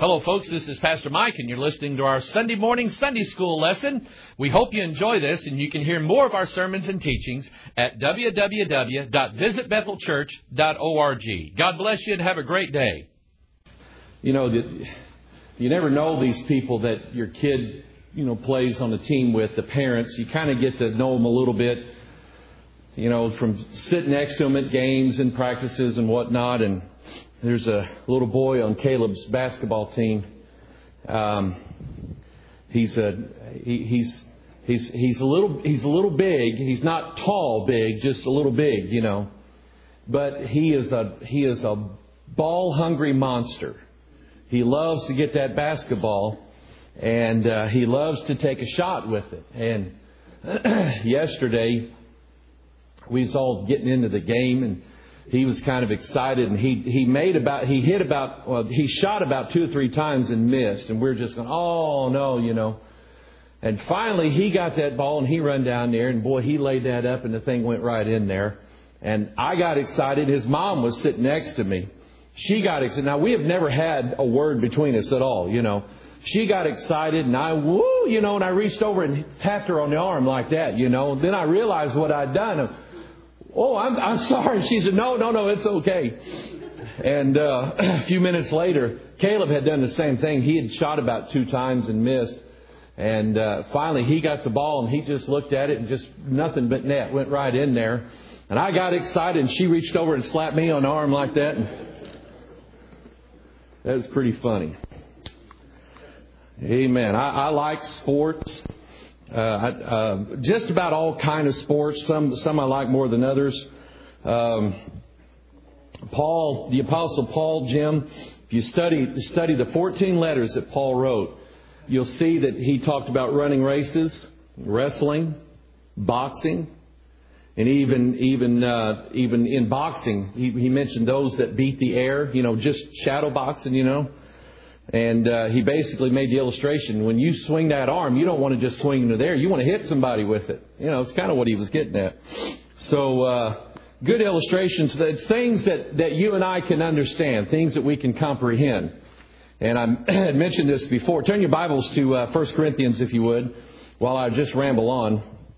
Hello, folks. This is Pastor Mike, and you're listening to our Sunday morning Sunday school lesson. We hope you enjoy this, and you can hear more of our sermons and teachings at www.visitbethelchurch.org. God bless you, and have a great day. You know, you never know these people that your kid, plays on the team with, the parents. You kind of get to know them a little bit, from sitting next to them at games and practices and whatnot. And there's a little boy on Caleb's basketball team. He's a little big. He's not tall big, just a little big, But he is a ball hungry monster. He loves to get that basketball, and he loves to take a shot with it. And yesterday we was all getting into the game, and he was kind of excited, and he shot about 2 or 3 times and missed, and we're just going, oh no, And finally he got that ball and he run down there, and boy, he laid that up and the thing went right in there. And I got excited. His mom was sitting next to me. She got excited. Now, we have never had a word between us at all, She got excited, and and I reached over and tapped her on the arm like that, Then I realized what I'd done. Oh, I'm sorry. She said, no, it's okay. And a few minutes later, Caleb had done the same thing. He had shot about 2 times and missed. And finally, he got the ball, and he just looked at it, and just nothing but net went right in there. And I got excited, and she reached over and slapped me on the arm like that. And that was pretty funny. Amen. I like sports. Just about all kind of sports. Some I like more than others. The Apostle Paul, Jim, if you study the 14 letters that Paul wrote, you'll see that he talked about running races, wrestling, boxing, and even in boxing, he mentioned those that beat the air, just shadow boxing, And he basically made the illustration, when you swing that arm, you don't want to just swing into there. You want to hit somebody with it. It's kind of what he was getting at. So good illustrations. It's things that you and I can understand, things that we can comprehend. And I had mentioned this before. Turn your Bibles to 1 Corinthians, if you would, while I just ramble on.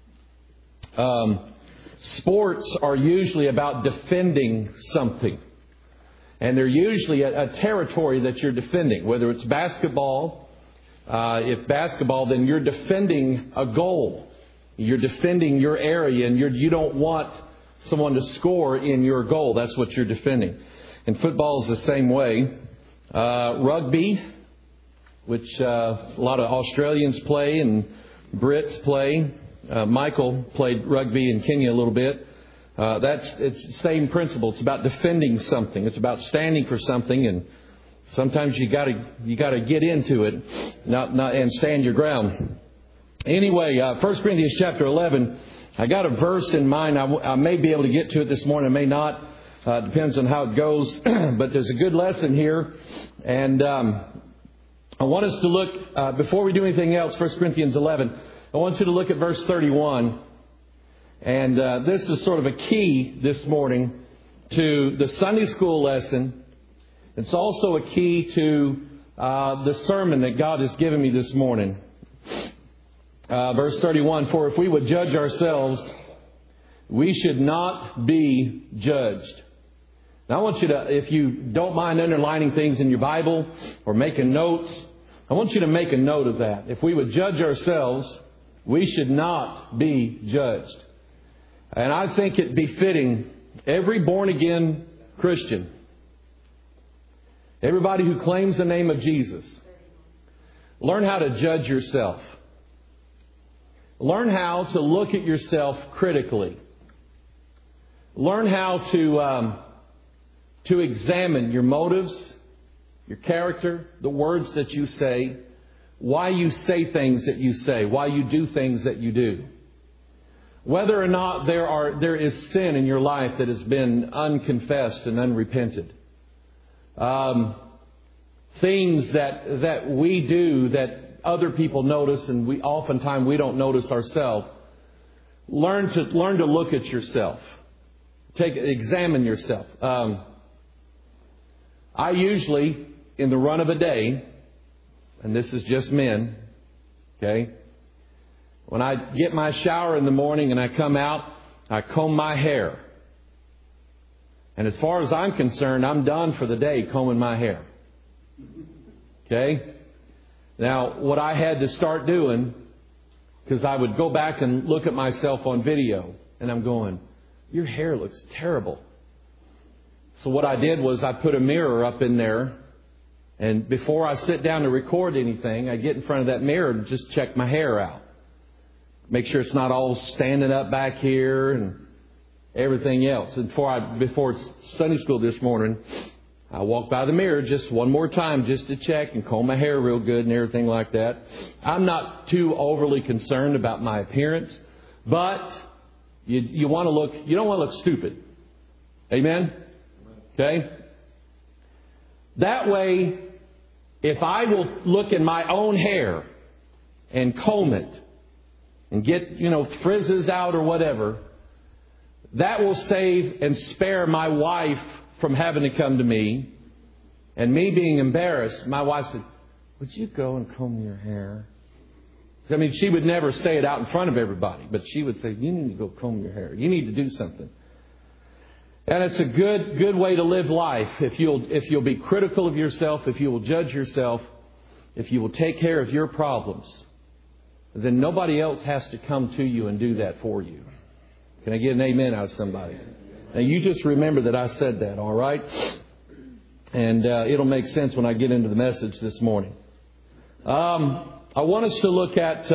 Sports are usually about defending something. And they're usually a territory that you're defending, whether it's basketball. If basketball, then you're defending a goal. You're defending your area, and you don't want someone to score in your goal. That's what you're defending. And football is the same way. Rugby, which a lot of Australians play and Brits play. Michael played rugby in Kenya a little bit. It's the same principle. It's about defending something. It's about standing for something, and sometimes you gotta get into it, not and stand your ground. Anyway, 1 Corinthians chapter 11. I got a verse in mind. I may be able to get to it this morning. I may not. Depends on how it goes. But there's a good lesson here, and I want us to look before we do anything else. 1 Corinthians 11. I want you to look at verse 31. And this is sort of a key this morning to the Sunday school lesson. It's also a key to the sermon that God has given me this morning. Verse 31, for if we would judge ourselves, we should not be judged. Now I want you to, if you don't mind underlining things in your Bible or making notes, I want you to make a note of that. If we would judge ourselves, we should not be judged. And I think it befitting every born-again Christian, everybody who claims the name of Jesus, learn how to judge yourself. Learn how to look at yourself critically. Learn how to examine your motives, your character, the words that you say, why you say things that you say, why you do things that you do. Whether or not there is sin in your life that has been unconfessed and unrepented. Things that we do that other people notice, and oftentimes we don't notice ourselves. Learn to look at yourself. Examine yourself. I usually, in the run of a day, and this is just men, okay? When I get my shower in the morning and I come out, I comb my hair. And as far as I'm concerned, I'm done for the day combing my hair. Okay? Now, what I had to start doing, because I would go back and look at myself on video, and I'm going, your hair looks terrible. So what I did was I put a mirror up in there, and before I sit down to record anything, I get in front of that mirror and just check my hair out. Make sure it's not all standing up back here and everything else. And before Sunday school this morning, I walked by the mirror just one more time just to check and comb my hair real good and everything like that. I'm not too overly concerned about my appearance, but you want to look. You don't want to look stupid. Amen? Okay? That way, if I will look in my own hair and comb it and get, frizzes out or whatever, that will save and spare my wife from having to come to me and me being embarrassed. My wife said, would you go and comb your hair? I mean, she would never say it out in front of everybody, but she would say, you need to go comb your hair. You need to do something. And it's a good way to live life. If you'll be critical of yourself, if you will judge yourself, if you will take care of your problems, then nobody else has to come to you and do that for you. Can I get an amen out of somebody? Now, you just remember that I said that, all right? And it'll make sense when I get into the message this morning. I want us to look at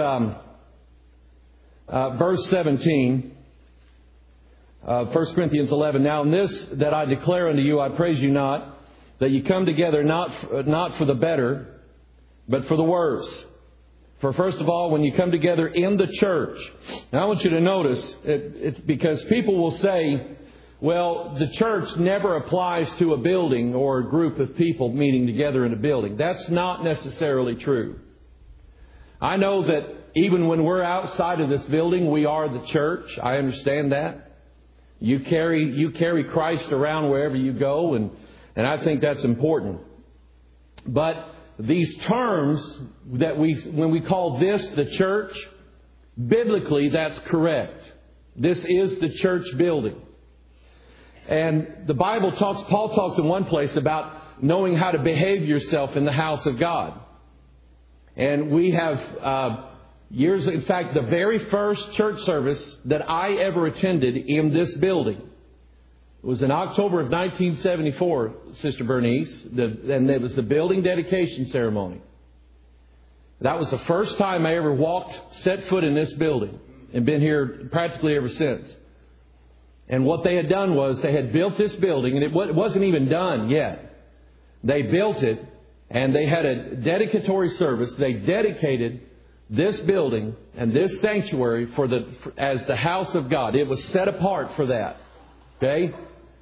verse 17, 1 Corinthians 11. Now, in this that I declare unto you, I praise you not, that you come together not for the better, but for the worse. For first of all, when you come together in the church. Now, I want you to notice, it's because people will say, well, the church never applies to a building or a group of people meeting together in a building. That's not necessarily true. I know that even when we're outside of this building, we are the church. I understand that. You carry Christ around wherever you go, and I think that's important. But these terms that when we call this the church, biblically that's correct. This is the church building. And the Bible Paul talks in one place about knowing how to behave yourself in the house of God. And we have years, in fact, the very first church service that I ever attended in this building was in October of 1974, Sister Bernice, and it was the building dedication ceremony. That was the first time I ever set foot in this building, and been here practically ever since. And what they had done was they had built this building, and it wasn't even done yet. They built it, and they had a dedicatory service. They dedicated this building and this sanctuary as the house of God. It was set apart for that. Okay?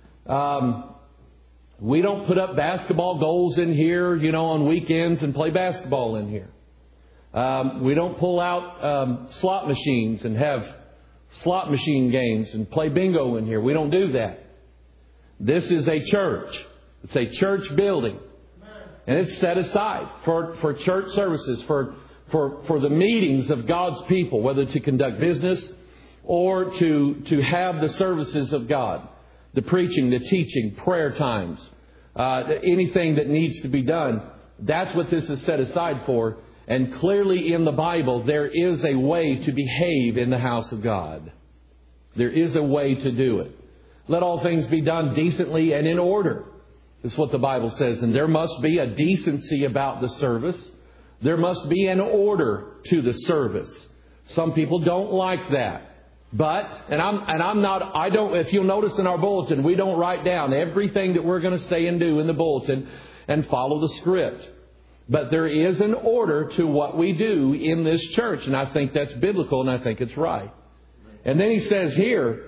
We don't put up basketball goals in here, on weekends and play basketball in here. We don't pull out slot machines and have slot machine games and play bingo in here. We don't do that. This is a church. It's a church building. And it's set aside for church services, for the meetings of God's people, whether to conduct business or to have the services of God. The preaching, the teaching, prayer times, anything that needs to be done. That's what this is set aside for. And clearly in the Bible, there is a way to behave in the house of God. There is a way to do it. Let all things be done decently and in order. That's what the Bible says. And there must be a decency about the service. There must be an order to the service. Some people don't like that. But, if you'll notice in our bulletin, we don't write down everything that we're going to say and do in the bulletin and follow the script. But there is an order to what we do in this church. And I think that's biblical, and I think it's right. And then he says here,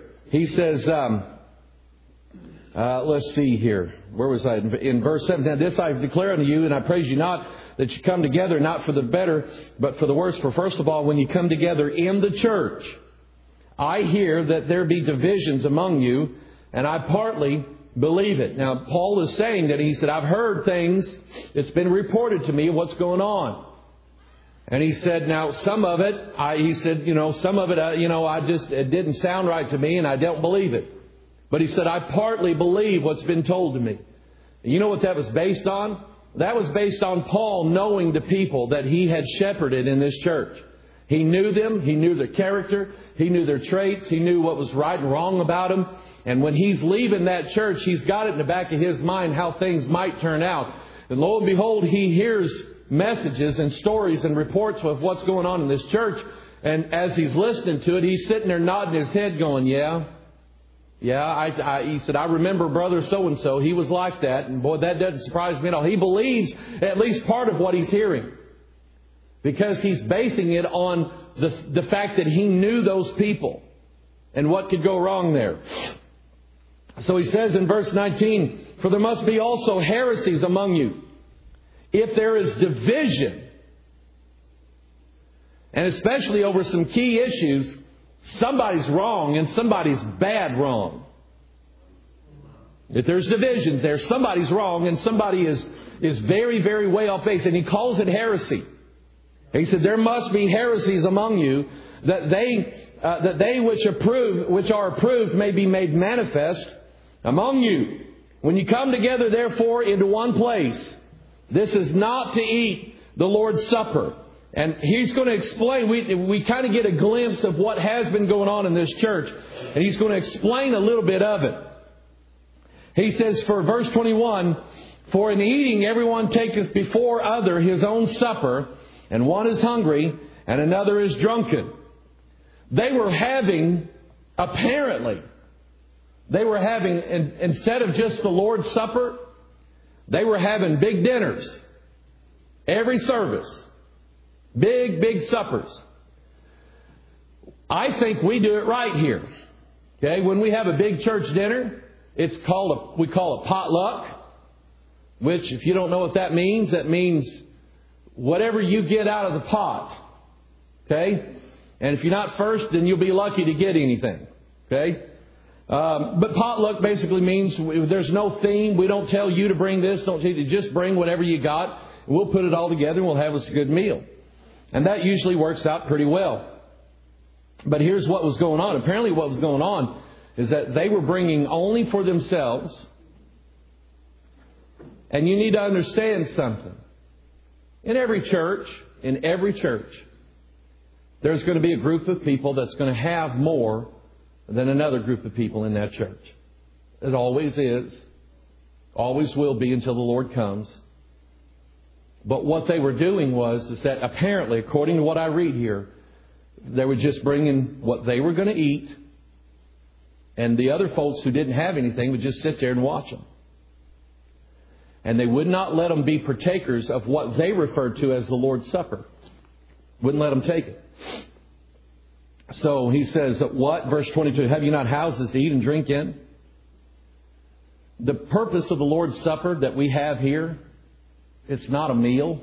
let's see here. Where was I? In verse 7. Now this I declare unto you, and I praise you not, that you come together not for the better, but for the worse. For first of all, when you come together in the church, I hear that there be divisions among you, and I partly believe it. Now, Paul is saying that he said, I've heard things. It's been reported to me what's going on. And he said, now, some of it, some of it, it didn't sound right to me and I don't believe it. But he said, I partly believe what's been told to me. And you know what that was based on? That was based on Paul knowing the people that he had shepherded in this church. He knew them. He knew their character. He knew their traits. He knew what was right and wrong about them. And when he's leaving that church, he's got it in the back of his mind how things might turn out. And lo and behold, he hears messages and stories and reports of what's going on in this church. And as he's listening to it, he's sitting there nodding his head going, he said, I remember brother so-and-so. He was like that. And boy, that doesn't surprise me at all. He believes at least part of what he's hearing. Because he's basing it on the fact that he knew those people and what could go wrong there. So he says in verse 19, for there must be also heresies among you. If there is division, and especially over some key issues, somebody's wrong and somebody's bad wrong. If there's divisions there, somebody's wrong and somebody is very, very way off base. And he calls it heresy. He said, there must be heresies among you, that they which are approved may be made manifest among you. When you come together, therefore, into one place, this is not to eat the Lord's Supper. And he's going to explain, we kind of get a glimpse of what has been going on in this church. And he's going to explain a little bit of it. He says, for verse 21, for in eating everyone taketh before other his own supper, and one is hungry, and another is drunken. They were having, instead of just the Lord's Supper, they were having big dinners. Every service. Big, big suppers. I think we do it right here. Okay, when we have a big church dinner, we call it potluck, which if you don't know what that means whatever you get out of the pot. Okay? And if you're not first, then you'll be lucky to get anything. Okay? But potluck basically means there's no theme. We don't tell you to bring this. Don't tell you to just bring whatever you got. We'll put it all together and we'll have us a good meal. And that usually works out pretty well. But here's what was going on. Apparently what was going on is that they were bringing only for themselves. And you need to understand something. In every church, there's going to be a group of people that's going to have more than another group of people in that church. It always is. Always will be until the Lord comes. But what they were doing was that apparently, according to what I read here, they were just bringing what they were going to eat. And the other folks who didn't have anything would just sit there and watch them. And they would not let them be partakers of what they referred to as the Lord's Supper. Wouldn't let them take it. So he says, what? Verse 22, have you not houses to eat and drink in? The purpose of the Lord's Supper that we have here, it's not a meal.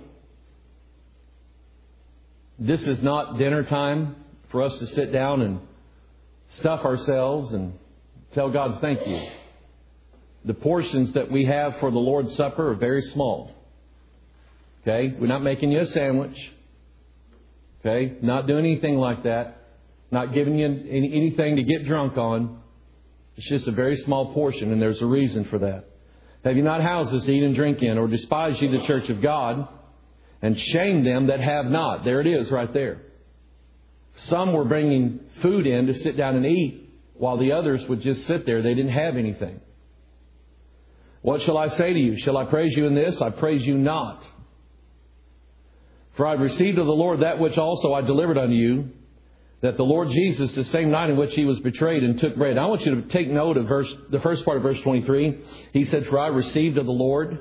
This is not dinner time for us to sit down and stuff ourselves and tell God thank you. The portions that we have for the Lord's Supper are very small. Okay? We're not making you a sandwich. Okay? Not doing anything like that. Not giving you anything to get drunk on. It's just a very small portion, and there's a reason for that. Have you not houses to eat and drink in, or despise ye the church of God, and shame them that have not? There it is right there. Some were bringing food in to sit down and eat, while the others would just sit there. They didn't have anything. What shall I say to you? Shall I praise you in this? I praise you not. For I received of the Lord that which also I delivered unto you, that the Lord Jesus, the same night in which He was betrayed and took bread. I want you to take note of the first part of verse 23. He said, for I received of the Lord.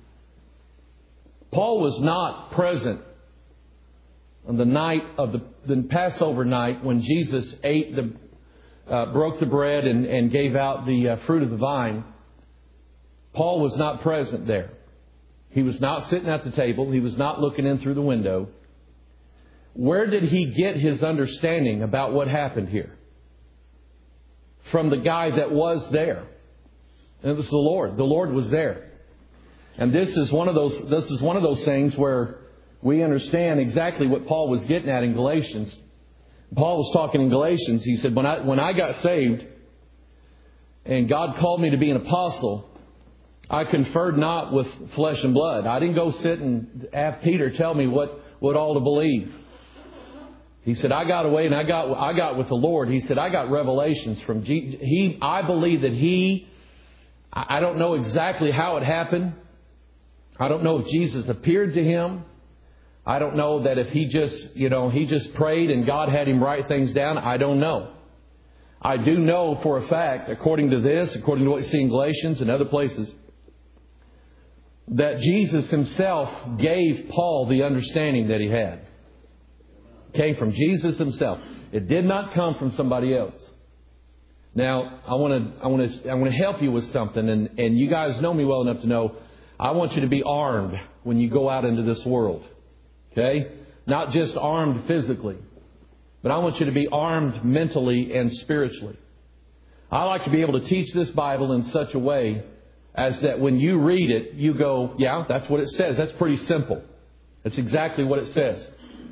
Paul was not present on the night of the Passover night when Jesus broke the bread and gave out the fruit of the vine. Paul was not present there. He was not sitting at the table. He was not looking in through the window. Where did he get his understanding about what happened here? From the guy that was there. And it was the Lord. The Lord was there. And this is one of those things where we understand exactly what Paul was getting at in Galatians. Paul was talking in Galatians. He said, when I got saved and God called me to be an apostle, I conferred not with flesh and blood. I didn't go sit and have Peter tell me what all to believe. He said, I got away and I got with the Lord. He said, I got revelations from Jesus. I believe that I don't know exactly how it happened. I don't know if Jesus appeared to him. I don't know that if he just prayed and God had him write things down. I don't know. I do know for a fact, according to what you see in Galatians and other places, that Jesus himself gave Paul the understanding that he had. It came from Jesus himself. It did not come from somebody else. Now, I want to help you with something, and you guys know me well enough to know I want you to be armed when you go out into this world. Okay? Not just armed physically, but I want you to be armed mentally and spiritually. I like to be able to teach this Bible in such a way as that when you read it, you go, yeah, that's what it says. That's pretty simple. That's exactly what it says.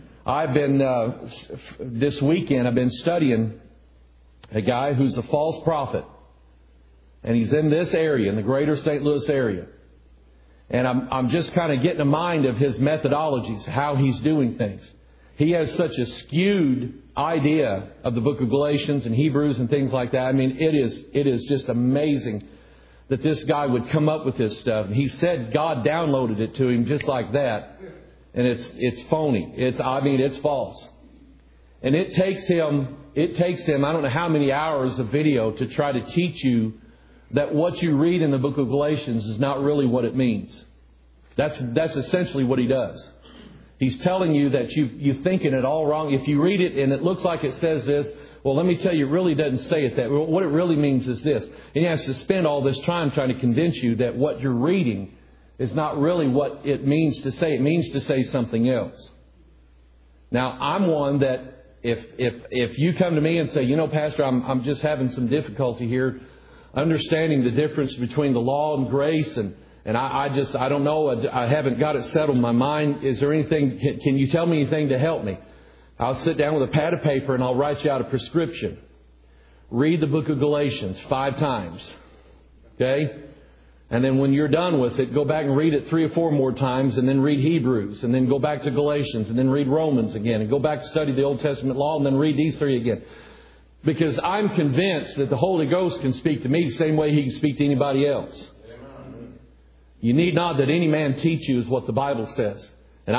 This weekend, I've been studying a guy who's a false prophet. And he's in this area, in the greater St. Louis area. And I'm just kind of getting a mind of his methodologies, how he's doing things. He has such a skewed idea of the book of Galatians and Hebrews and things like that. I mean, it is just amazing that this guy would come up with this stuff. And he said God downloaded it to him just like that. And it's phony. It's false. And it takes him, I don't know how many hours of video to try to teach you that what you read in the book of Galatians is not really what it means. That's essentially what he does. He's telling you that you're thinking it all wrong. If you read it and it looks like it says this, well, let me tell you, it really doesn't say it that. What it really means is this. And he has to spend all this time trying to convince you that what you're reading is not really what it means to say. It means to say something else. Now, I'm one that if you come to me and say, Pastor, I'm just having some difficulty here understanding the difference between the law and grace, and I don't know, I haven't got it settled in my mind. Is there anything, can you tell me anything to help me? I'll sit down with a pad of paper and I'll write you out a prescription. Read the book of Galatians 5 times. Okay? And then when you're done with it, go back and read it 3 or 4 more times, and then read Hebrews, and then go back to Galatians, and then read Romans again, and go back to study the Old Testament law, and then read these 3 again. Because I'm convinced that the Holy Ghost can speak to me the same way He can speak to anybody else. You need not that any man teach you is what the Bible says. And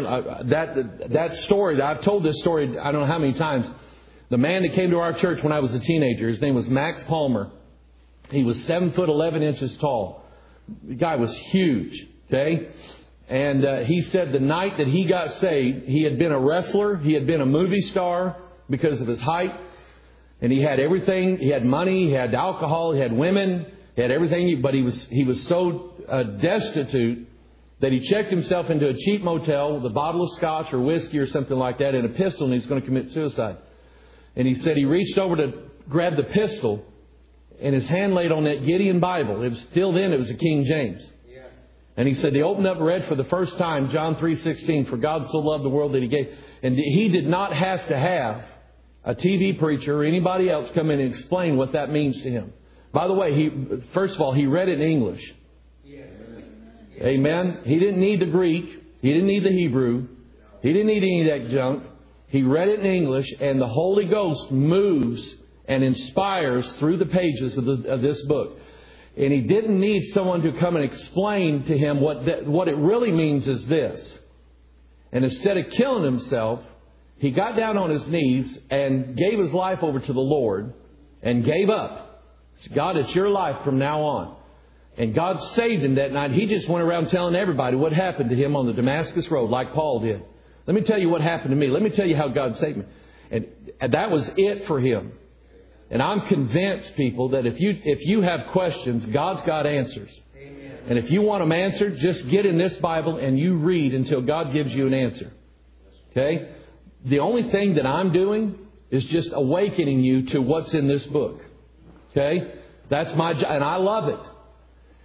that story, I've told this story I don't know how many times. The man that came to our church when I was a teenager, his name was Max Palmer. He was 7 foot 11 inches tall. The guy was huge. Okay? And he said the night that he got saved, he had been a wrestler. He had been a movie star because of his height. And he had everything. He had money. He had alcohol. He had women. He had everything. But he was so destitute that he checked himself into a cheap motel with a bottle of scotch or whiskey or something like that and a pistol, and he's going to commit suicide. And he said he reached over to grab the pistol, and his hand laid on that Gideon Bible. It was a King James. Yeah. And he said he opened up and read for the first time John 3:16, for God so loved the world that He gave. And he did not have to have a TV preacher or anybody else come in and explain what that means to him. By the way, first of all, he read it in English. Yeah. Amen. He didn't need the Greek. He didn't need the Hebrew. He didn't need any of that junk. He read it in English, and the Holy Ghost moves and inspires through the pages of this book. And he didn't need someone to come and explain to him what it really means is this. And instead of killing himself, he got down on his knees and gave his life over to the Lord and gave up. Said, God, it's your life from now on. And God saved him that night. He just went around telling everybody what happened to him on the Damascus Road, like Paul did. Let me tell you what happened to me. Let me tell you how God saved me. And that was it for him. And I'm convinced, people, that if you have questions, God's got answers. Amen. And if you want them answered, just get in this Bible and you read until God gives you an answer. Okay? The only thing that I'm doing is just awakening you to what's in this book. Okay? That's my job. And I love it.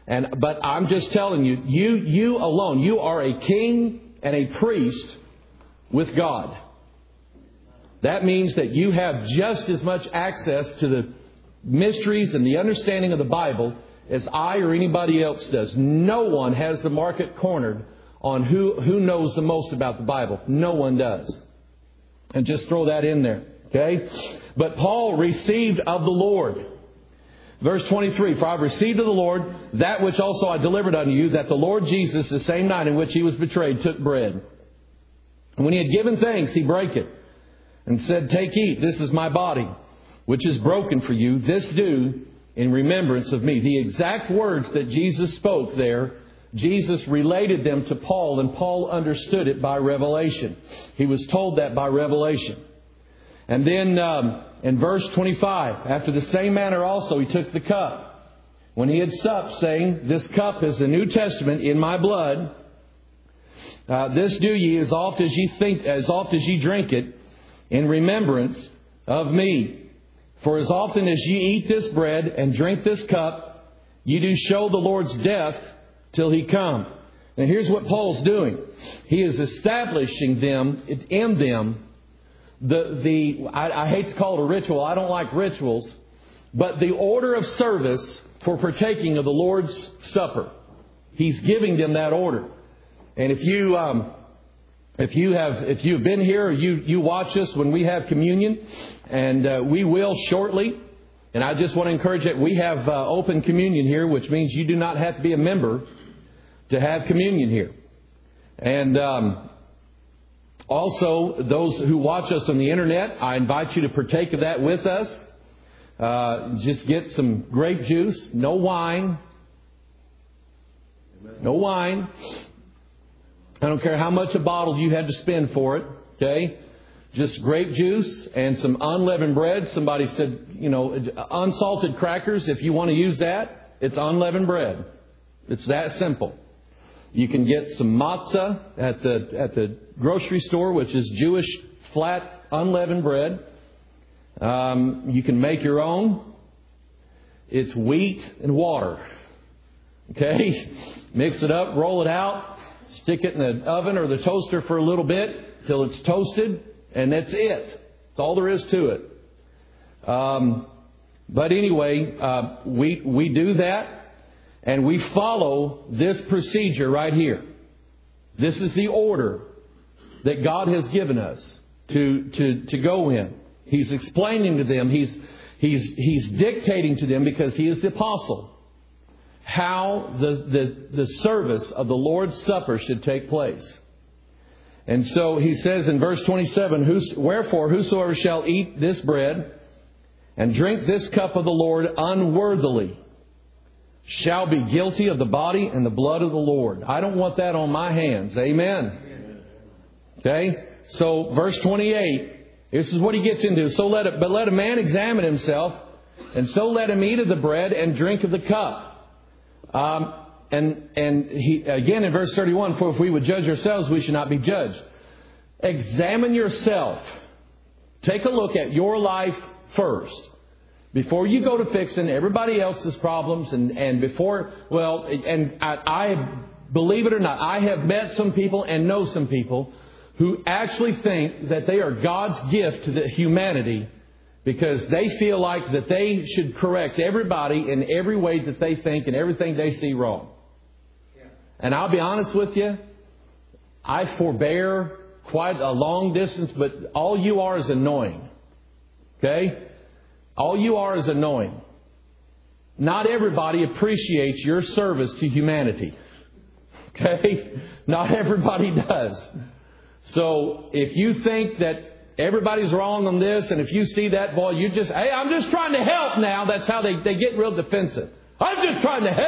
But I'm just telling you, you alone, you are a king and a priest with God. That means that you have just as much access to the mysteries and the understanding of the Bible as I or anybody else does. No one has the market cornered on who knows the most about the Bible. No one does. And just throw that in there. Okay? But Paul received of the Lord. Verse 23, for I have received of the Lord that which also I delivered unto you, that the Lord Jesus, the same night in which He was betrayed, took bread. And when He had given thanks, He brake it and said, take, eat, this is my body, which is broken for you. This do in remembrance of me. The exact words that Jesus spoke there, Jesus related them to Paul, and Paul understood it by revelation. He was told that by revelation. And then in verse 25, after the same manner also He took the cup, when He had supped, saying, this cup is the New Testament in my blood. This do ye as oft as ye drink it, in remembrance of me. For as often as ye eat this bread and drink this cup, ye do show the Lord's death till He come. Now here's what Paul's doing. He is establishing them in them I hate to call it a ritual. I don't like rituals, but the order of service for partaking of the Lord's Supper. He's giving them that order. And if you've been here, or you watch us when we have communion, and we will shortly. And I just want to encourage that we have open communion here, which means you do not have to be a member to have communion here. And also, those who watch us on the internet, I invite you to partake of that with us. Just get some grape juice, no wine. No wine. I don't care how much a bottle you had to spend for it. Okay? Just grape juice and some unleavened bread. Somebody said, unsalted crackers. If you want to use that, it's unleavened bread. It's that simple. You can get some matzah at the grocery store, which is Jewish flat unleavened bread. You can make your own. It's wheat and water. Okay? Mix it up, roll it out, stick it in the oven or the toaster for a little bit till it's toasted, and that's it. That's all there is to it. But anyway, we do that. And we follow this procedure right here. This is the order that God has given us to go in. He's explaining to them. He's dictating to them, because He is the apostle, how the service of the Lord's Supper should take place. And so He says in verse 27, wherefore whosoever shall eat this bread and drink this cup of the Lord unworthily shall be guilty of the body and the blood of the Lord. I don't want that on my hands. Amen. Okay? So, verse 28, this is what he gets into. But let a man examine himself, and so let him eat of the bread and drink of the cup. And he, again in verse 31, for if we would judge ourselves, we should not be judged. Examine yourself. Take a look at your life first. Before you go to fixing everybody else's problems, and before, I believe it or not, I have met some people and know some people who actually think that they are God's gift to the humanity, because they feel like that they should correct everybody in every way that they think and everything they see wrong. And I'll be honest with you, I forbear quite a long distance, but all you are is annoying. Okay? All you are is annoying. Not everybody appreciates your service to humanity. Okay? Not everybody does. So if you think that everybody's wrong on this, and if you see that, boy, hey, I'm just trying to help now. That's how they get real defensive. I'm just trying to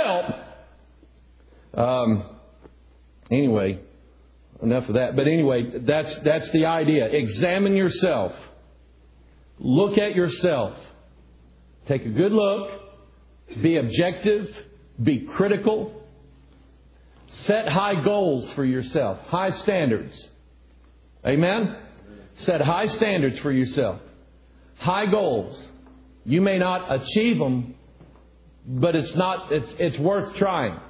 help. Anyway, enough of that. But anyway, that's the idea. Examine yourself. Look at yourself. Take a good look. Be objective. Be critical. Set high goals for yourself. High standards. Amen? Set high standards for yourself. High goals. You may not achieve them but it's worth trying.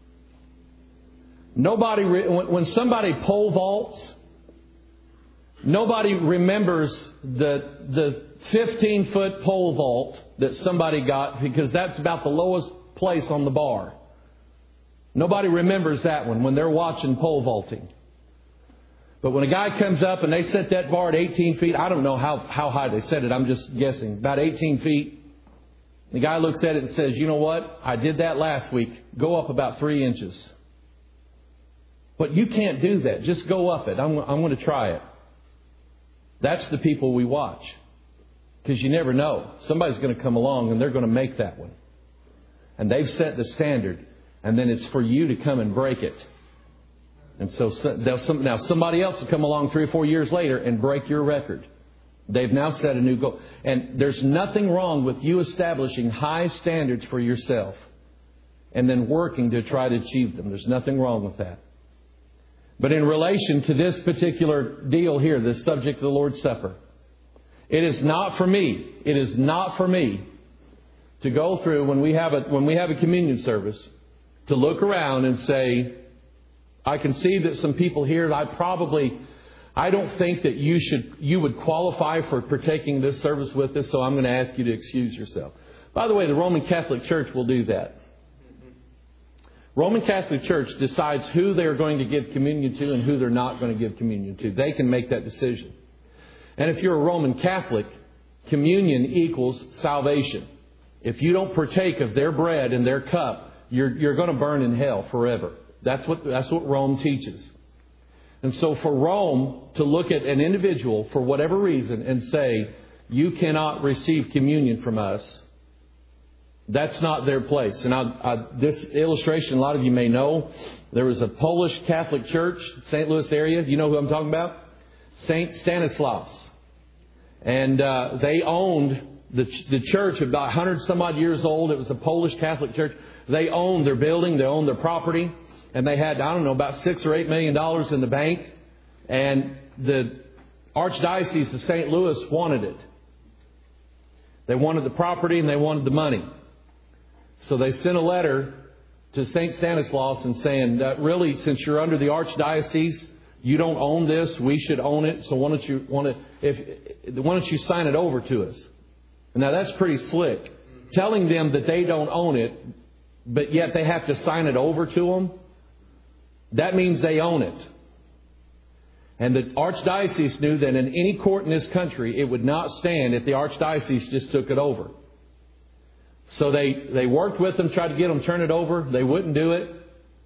When somebody pole vaults, nobody remembers the 15-foot pole vault that somebody got, because that's about the lowest place on the bar. Nobody remembers that one when they're watching pole vaulting. But when a guy comes up and they set that bar at 18 feet, I don't know how high they set it, I'm just guessing, about 18 feet. The guy looks at it and says, you know what? I did that last week. Go up about 3 inches. But you can't do that. Just go up it. I'm going to try it. That's the people we watch. Because you never know. Somebody's going to come along and they're going to make that one. And they've set the standard. And then it's for you to come and break it. And so now somebody else will come along 3 or 4 years later and break your record. They've now set a new goal. And there's nothing wrong with you establishing high standards for yourself and then working to try to achieve them. There's nothing wrong with that. But in relation to this particular deal here, this subject of the Lord's Supper, it is not for me. It is not for me to go through when we have a communion service to look around and say, I can see that some people here, I don't think that you would qualify for partaking this service with us, so I'm going to ask you to excuse yourself. By the way, the Roman Catholic Church will do that. Roman Catholic Church decides who they're going to give communion to and who they're not going to give communion to. They can make that decision. And if you're a Roman Catholic, communion equals salvation. If you don't partake of their bread and their cup, you're going to burn in hell forever. That's what Rome teaches. And so for Rome to look at an individual for whatever reason and say, you cannot receive communion from us, that's not their place. And this illustration, a lot of you may know, there was a Polish Catholic church, St. Louis area. You know who I'm talking about? St. Stanislaus. And they owned the church, about 100 some odd years old. It was a Polish Catholic church. They owned their building. They owned their property. And they had, about $6 or $8 million in the bank. And the Archdiocese of St. Louis wanted it. They wanted the property and they wanted the money. So they sent a letter to St. Stanislaus and saying, really, since you're under the Archdiocese, you don't own this, we should own it. So why don't you sign it over to us? Now that's pretty slick. Telling them that they don't own it, but yet they have to sign it over to them. That means they own it. And the Archdiocese knew that in any court in this country, it would not stand if the Archdiocese just took it over. So they worked with them, tried to get them to turn it over. They wouldn't do it.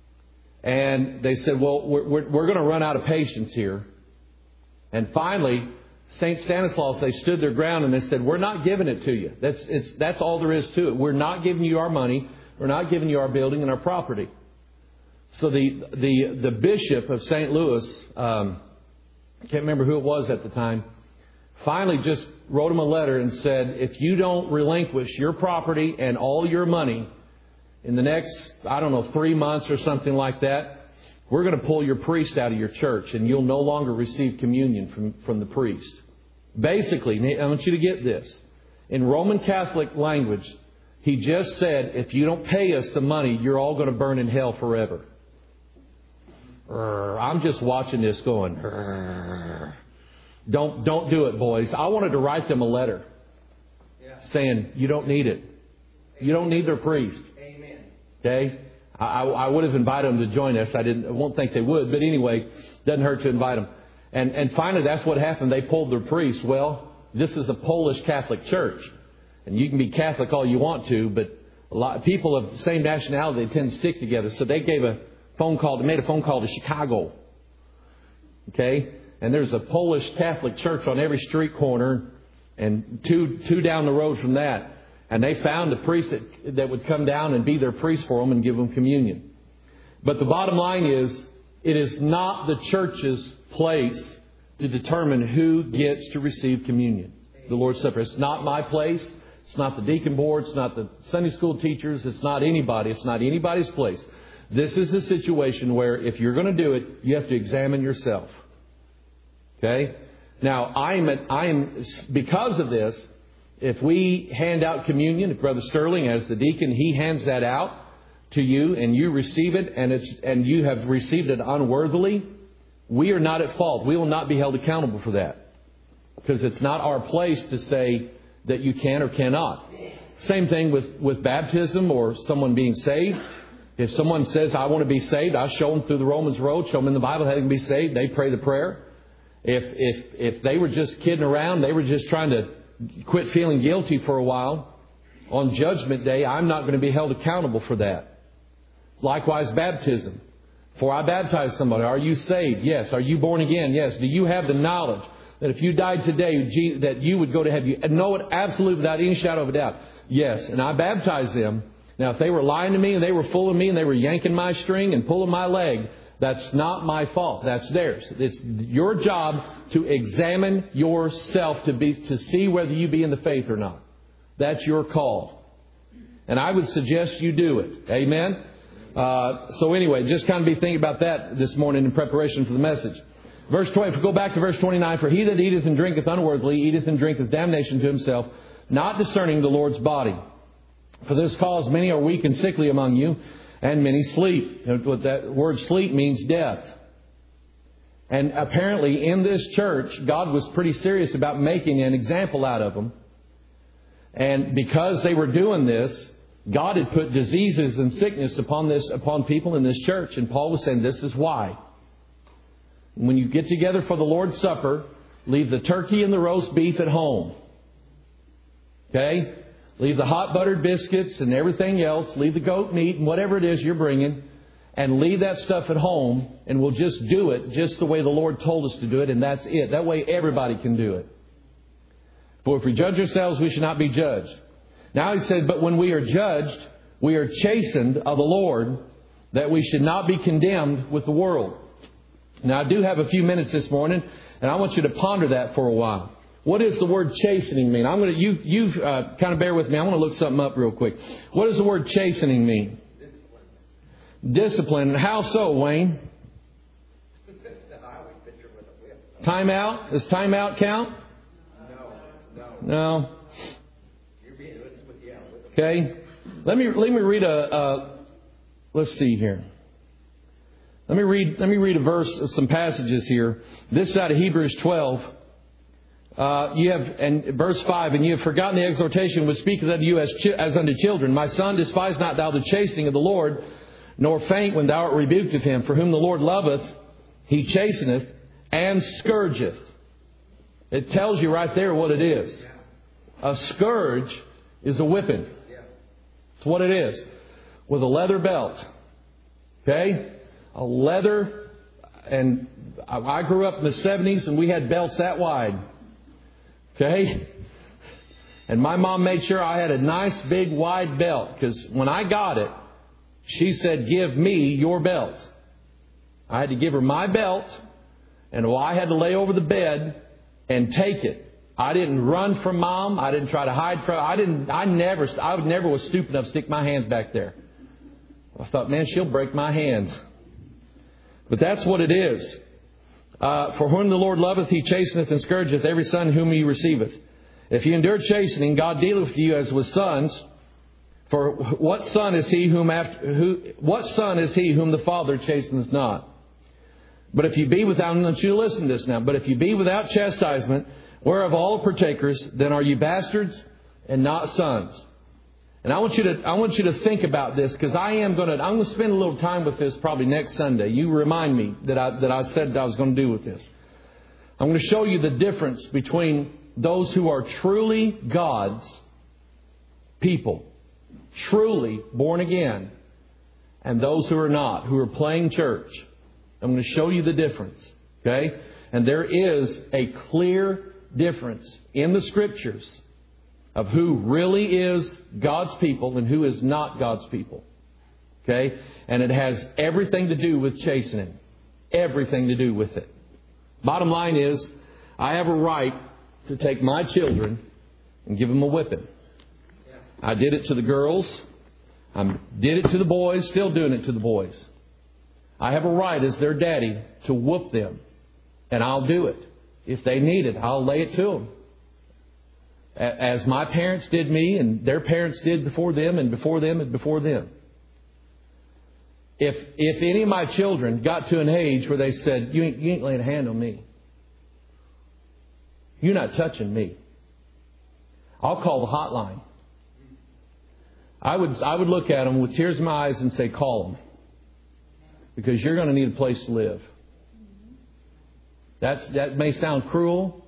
And they said, well, we're going to run out of patience here. And finally, St. Stanislaus, they stood their ground and they said, we're not giving it to you. That's all there is to it. We're not giving you our money. We're not giving you our building and our property. So the bishop of St. Louis, I can't remember who it was at the time, finally just wrote him a letter and said, if you don't relinquish your property and all your money in the next, 3 months or something like that, we're going to pull your priest out of your church and you'll no longer receive communion from the priest. Basically, I want you to get this. In Roman Catholic language, he just said, if you don't pay us the money, you're all going to burn in hell forever. I'm just watching this going, don't do it, boys. I wanted to write them a letter saying, you don't need it. You don't need their priest. Amen. Okay? I would have invited them to join us. I won't think they would. But anyway, doesn't hurt to invite them. And finally, that's what happened. They pulled their priest. Well, this is a Polish Catholic church. And you can be Catholic all you want to, but a lot of people of the same nationality, they tend to stick together. So they made a phone call to Chicago. Okay? And there's a Polish Catholic church on every street corner and two down the road from that. And they found a priest that would come down and be their priest for them and give them communion. But the bottom line is, it is not the church's place to determine who gets to receive communion, the Lord's Supper. It's not my place. It's not the deacon board. It's not the Sunday school teachers. It's not anybody. It's not anybody's place. This is a situation where if you're going to do it, you have to examine yourself. Okay? Now, I'm because of this, If we hand out communion, if Brother Sterling, as the deacon, he hands that out to you and you receive it and you have received it unworthily, we are not at fault. We will not be held accountable for that. Because it's not our place to say that you can or cannot. Same thing with baptism or someone being saved. If someone says, I want to be saved, I show them through the Romans road, show them in the Bible how they can be saved. They pray the prayer. If they were just kidding around, they were just trying to quit feeling guilty for a while, on Judgment Day, I'm not going to be held accountable for that. Likewise, baptism. For I baptize somebody. Are you saved? Yes. Are you born again? Yes. Do you have the knowledge that if you died today, that you would go to heaven? You know it absolutely without any shadow of a doubt. Yes. And I baptize them. Now, if they were lying to me and they were fooling me and they were yanking my string and pulling my leg, that's not my fault. That's theirs. It's your job to examine yourself to see whether you be in the faith or not. That's your call. And I would suggest you do it. Amen? So anyway, just kind of be thinking about that this morning in preparation for the message. Verse 20, if we go back to verse 29, for he that eateth and drinketh unworthily eateth and drinketh damnation to himself, not discerning the Lord's body. For this cause many are weak and sickly among you, and many sleep. What that word sleep means death. And apparently in this church, God was pretty serious about making an example out of them. And because they were doing this, God had put diseases and sickness upon people in this church. And Paul was saying, this is why. When you get together for the Lord's Supper, leave the turkey and the roast beef at home. Okay? Leave the hot buttered biscuits and everything else. Leave the goat meat and whatever it is you're bringing. And leave that stuff at home. And we'll just do it just the way the Lord told us to do it. And that's it. That way everybody can do it. For if we judge ourselves, we should not be judged. Now he said, but when we are judged, we are chastened of the Lord, that we should not be condemned with the world. Now I do have a few minutes this morning, and I want you to ponder that for a while. What does the word chastening mean? You kind of bear with me. I want to look something up real quick. What does the word chastening mean? Discipline. And how so, Wayne? Time out? Does time out count? No. Okay. Let me read let's see here. Let me read a verse of some passages here. This side of Hebrews 12. Verse 5, and you have forgotten the exhortation which speaketh unto you as unto children. My son, despise not thou the chastening of the Lord, nor faint when thou art rebuked of him. For whom the Lord loveth, he chasteneth and scourgeth. It tells you right there what it is. A scourge is a whipping. That's what it is. With a leather belt. Okay? A leather. And I grew up in the 70s and we had belts that wide. Okay? And my mom made sure I had a nice big wide belt. Because when I got it, she said, give me your belt. I had to give her my belt. And I had to lay over the bed and take it. I didn't run from Mom. I didn't try to hide from her. I never was stupid enough to stick my hands back there. I thought, man, she'll break my hands. But that's what it is. For whom the Lord loveth, he chasteneth and scourgeth every son whom he receiveth. If you endure chastening, God dealeth with you as with sons. For what son is he whom the Father chasteneth not? But if you be without, I want you to listen to this now. But if you be without chastisement, whereof all partakers, then are you bastards and not sons. And I want you to think about this, because I'm going to spend a little time with this probably next Sunday. You remind me that I said I was going to do with this. I'm going to show you the difference between those who are truly God's people, truly born again, and those who are not, who are playing church. I'm going to show you the difference. Okay? And there is a clear difference in the Scriptures of who really is God's people and who is not God's people. Okay? And it has everything to do with chastening. Everything to do with it. Bottom line is, I have a right to take my children and give them a whipping. I did it to the girls. I did it to the boys. Still doing it to the boys. I have a right as their daddy to whoop them. And I'll do it. If they need it, I'll lay it to them. as my parents did me and their parents did before them and before them and before them. If any of my children got to an age where they said, you ain't laying a hand on me. You're not touching me. I'll call the hotline. I would look at them with tears in my eyes and say, call them. Because you're going to need a place to live. That may sound cruel.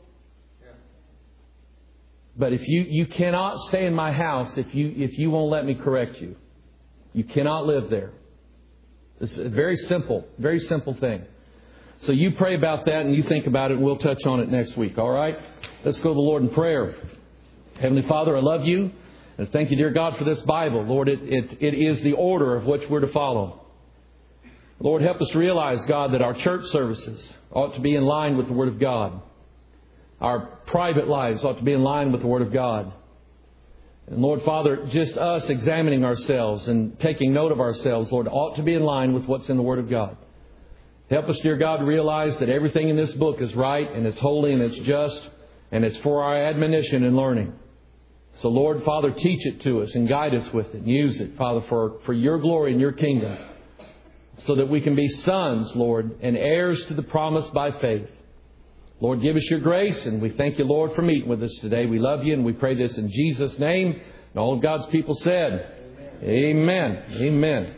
But if you cannot stay in my house if you won't let me correct you. You cannot live there. It's a very simple thing. So you pray about that and you think about it, and we'll touch on it next week. All right? Let's go to the Lord in prayer. Heavenly Father, I love you. And thank you, dear God, for this Bible. Lord, it is the order of which we're to follow. Lord, help us to realize, God, that our church services ought to be in line with the Word of God. Our private lives ought to be in line with the Word of God. And Lord, Father, just us examining ourselves and taking note of ourselves, Lord, ought to be in line with what's in the Word of God. Help us, dear God, to realize that everything in this book is right and it's holy and it's just and it's for our admonition and learning. So, Lord, Father, teach it to us and guide us with it and use it, Father, for your glory and your kingdom, so that we can be sons, Lord, and heirs to the promise by faith. Lord, give us your grace, and we thank you, Lord, for meeting with us today. We love you, and we pray this in Jesus' name. And all of God's people said, Amen. Amen.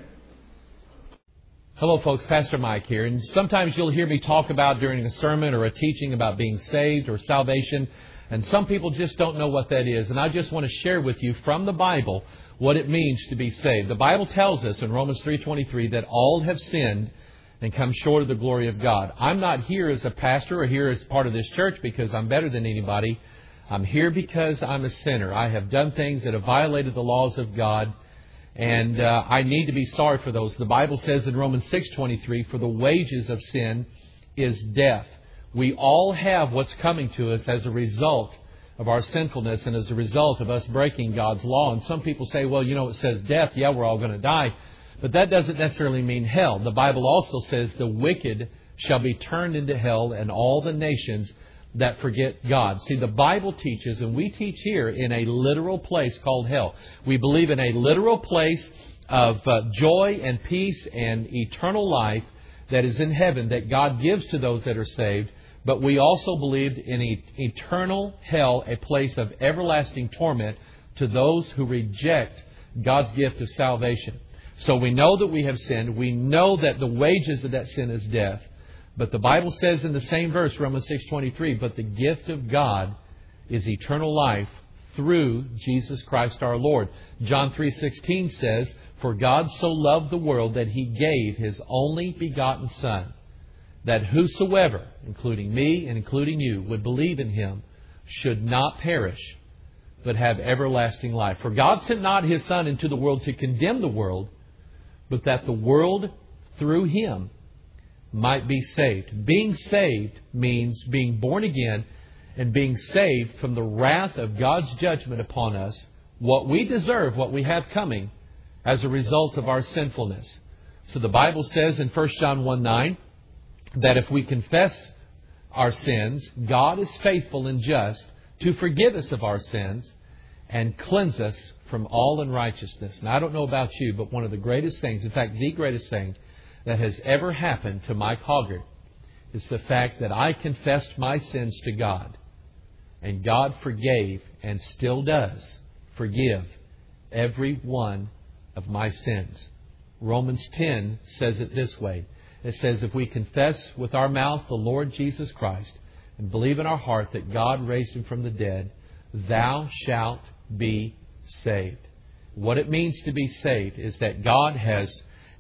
Hello, folks. Pastor Mike here. And sometimes you'll hear me talk about during a sermon or a teaching about being saved or salvation. And some people just don't know what that is. And I just want to share with you from the Bible what it means to be saved. The Bible tells us in Romans 3:23 that all have sinned and come short of the glory of God. I'm not here as a pastor or here as part of this church because I'm better than anybody. I'm here because I'm a sinner. I have done things that have violated the laws of God, and I need to be sorry for those. The Bible says in Romans 6:23, for the wages of sin is death. We all have what's coming to us as a result of our sinfulness and as a result of us breaking God's law. And some people say, well, it says death. Yeah, we're all going to die. But that doesn't necessarily mean hell. The Bible also says the wicked shall be turned into hell and all the nations that forget God. See, the Bible teaches, and we teach here, in a literal place called hell. We believe in a literal place of joy and peace and eternal life that is in heaven that God gives to those that are saved. But we also believed in eternal hell, a place of everlasting torment to those who reject God's gift of salvation. So we know that we have sinned. We know that the wages of that sin is death. But the Bible says in the same verse, Romans 6:23, but the gift of God is eternal life through Jesus Christ our Lord. John 3:16 says, for God so loved the world that He gave His only begotten Son, that whosoever, including me and including you, would believe in Him should not perish, but have everlasting life. For God sent not His Son into the world to condemn the world, but that the world through Him might be saved. Being saved means being born again and being saved from the wrath of God's judgment upon us, what we deserve, what we have coming as a result of our sinfulness. So the Bible says in 1 John 1:9 that if we confess our sins, God is faithful and just to forgive us of our sins and cleanse us from all unrighteousness. And I don't know about you, but one of the greatest things, in fact, the greatest thing that has ever happened to Mike Hoggart is the fact that I confessed my sins to God. And God forgave and still does forgive every one of my sins. Romans 10 says it this way. It says, if we confess with our mouth the Lord Jesus Christ and believe in our heart that God raised Him from the dead, thou shalt be saved. What it means to be saved is that God has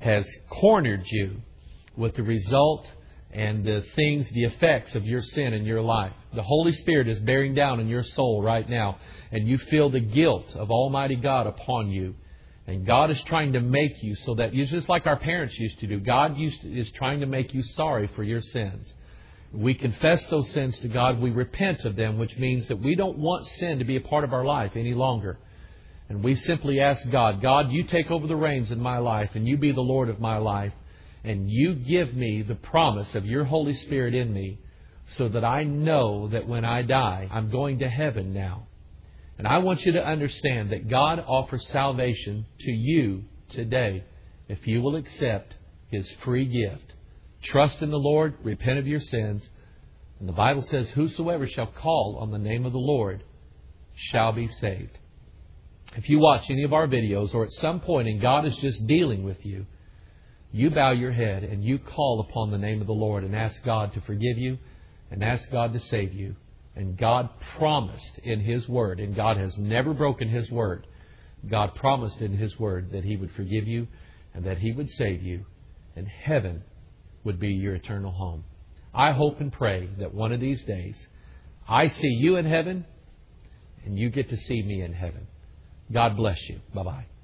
cornered you with the result and the things, the effects of your sin in your life. The Holy Spirit is bearing down in your soul right now, and you feel the guilt of Almighty God upon you. And God is trying to make you so that, just like our parents used to do, God is trying to make you sorry for your sins. We confess those sins to God. We repent of them, which means that we don't want sin to be a part of our life any longer. And we simply ask God, God, you take over the reins in my life, and you be the Lord of my life. And you give me the promise of your Holy Spirit in me so that I know that when I die, I'm going to heaven now. And I want you to understand that God offers salvation to you today if you will accept His free gift. Trust in the Lord, repent of your sins, and the Bible says, whosoever shall call on the name of the Lord shall be saved. If you watch any of our videos or at some point and God is just dealing with you, you bow your head and you call upon the name of the Lord and ask God to forgive you and ask God to save you. And God promised in His Word, and God has never broken His Word, God promised in His Word that He would forgive you and that He would save you, and heaven would be your eternal home. I hope and pray that one of these days I see you in heaven and you get to see me in heaven. God bless you. Bye-bye.